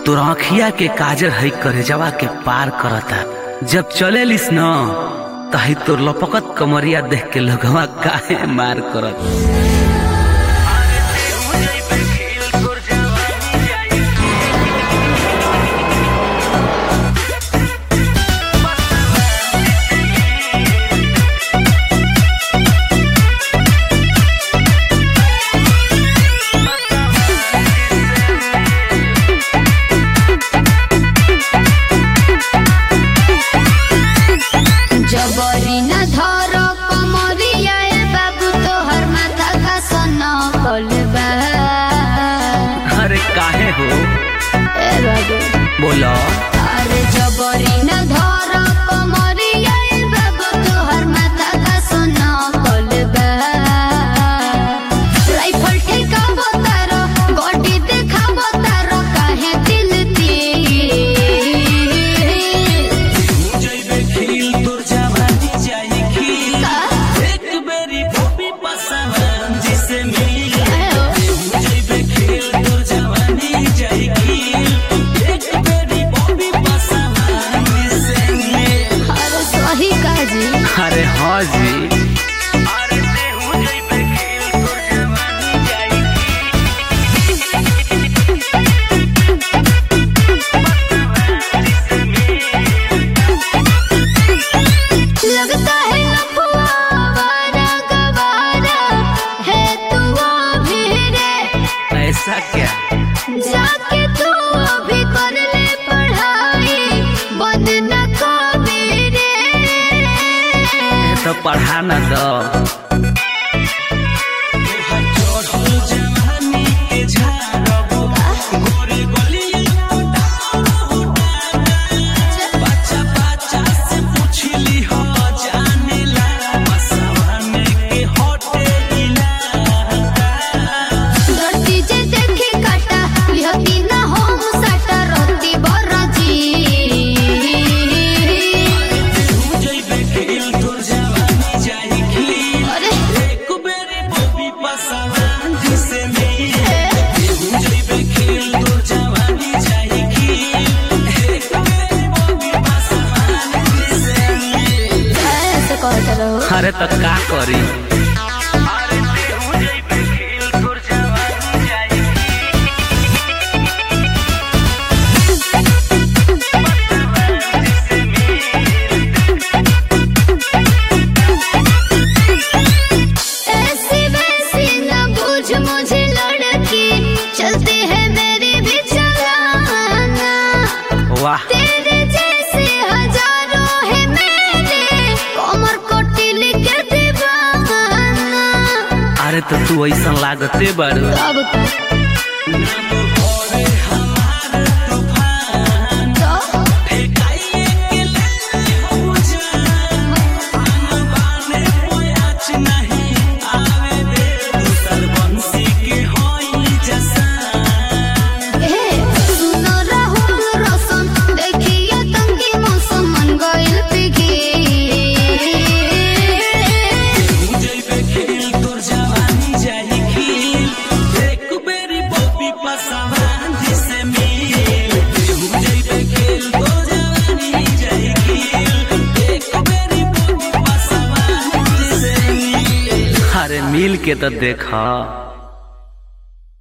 तोर आँखिया के काजर है करेजवा के पार करता। जब चले लिस न तही तोर लपकत कमरिया देख के लगवा काहे मार करत। जबरी न धर कमरिया ए बाबू तोहर माथा का सना कलबा। अरे काहे हो ए बाबू बोलो। अरे जबरी न धर कमरिया ए बाबू तोहर माथा का सना कलबा। राइफल ठेका बतार बॉडी देखा बतार काहे दिल ती। अरे हाँ जी लगता है अफवाह वारा गवारा है तू अभी रे। ऐसा क्या? जाके तू अभी कर ले पढ़ाई बंद न कभी रे। तो पढ़ा न दो। अरे तो का करी? ऐसी वैसी न बूझ मुझे लड़की चलती है मेरी भी चलाना। वाह तेरे जैसे हजारों है मेरे कमर को टिल के दीवाना। अरे तो तू ऐसा लागते बारू। अब अरे मिल के तो देखा।